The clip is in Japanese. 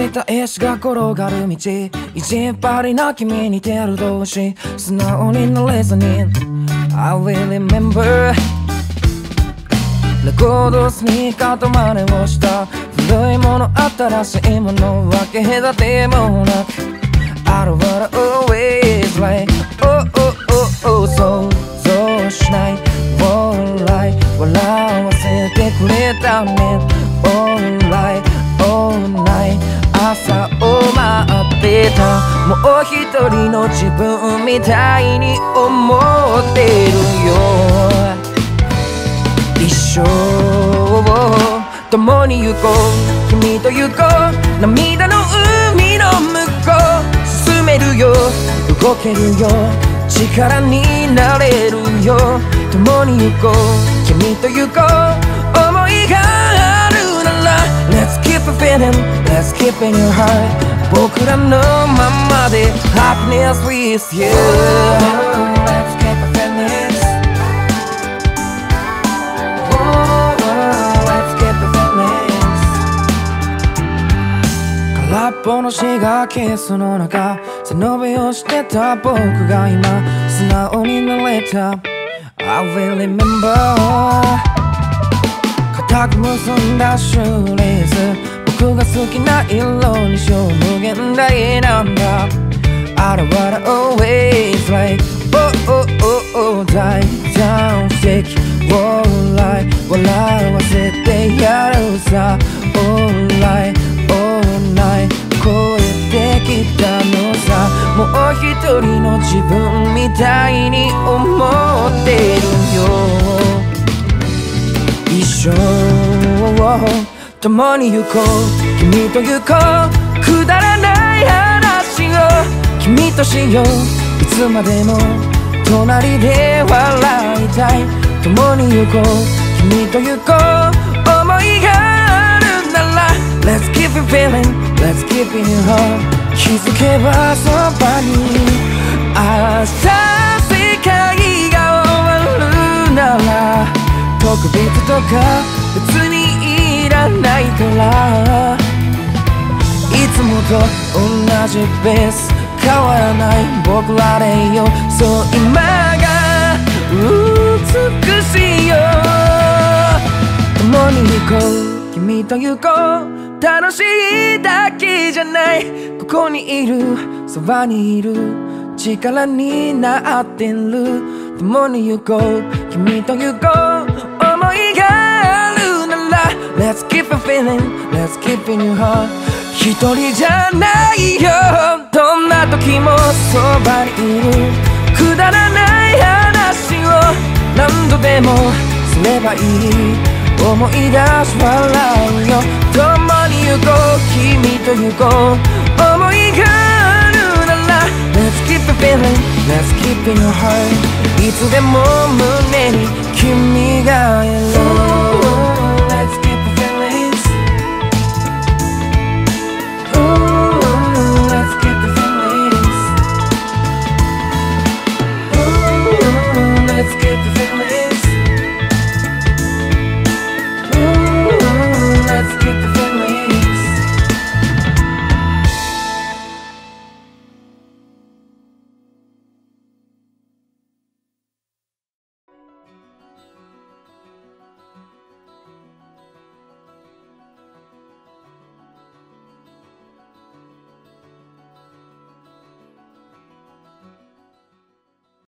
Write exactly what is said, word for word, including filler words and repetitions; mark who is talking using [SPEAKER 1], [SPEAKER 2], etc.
[SPEAKER 1] した石が転がる道、意地っ張りな君に似てる同士、素直になれずに I will remember レコードスニーカーと真似をした、古いもの新しいもの分け隔てもなく I don't wanna always like oh oh oh oh 想像しない笑い笑わせてくれたね Alright alright 朝を待ってた、もう一人の自分みたいに思ってるよ。一生を共に行こう、君と行こう、涙の海の向こう、進めるよ、動けるよ、力になれるよ。共に行こう、君と行こう、思いがあるなら Let's keep it feeling, let's keep it in your heart 僕らのままで Happiness with you Let's keep it feeling oh, Let's keep it feeling 空っぽのシガーケースの中背伸びをしてた僕が今素直になれた I will remember 固く結んだシューレース僕が好きな色にしよう無限大なんだ I don't wanna always like oh oh oh oh die down sick笑い笑わせてやるさ Alright alright 超えてきたのさもう一人の自分みたいに思ってるよ一生を共に行こう君と行こうくだらない話を君としよういつまでも隣で笑いたい共に行こう君と行こう思いがあるなら Let's keep it feeling Let's keep it in your heart 気づけばそばに明日世界が終わるなら特別とか別にいらないからいつもと同じペース変わらない僕らでいようそう今が美しいよ共に行こう君と行こう楽しいだけじゃないここにいるそばにいる力になってる共に行こう君と行こう思いがあるなら Let's keep it feeling Let's keep it in your heart 一人じゃないよどんな時もそばにいるくだらない話を何度でもすればいい思い出し笑うよ共に行こう君と行こう思いがあるなら Let's keep it feeling Let's keep it in your heart いつでも胸に君がいる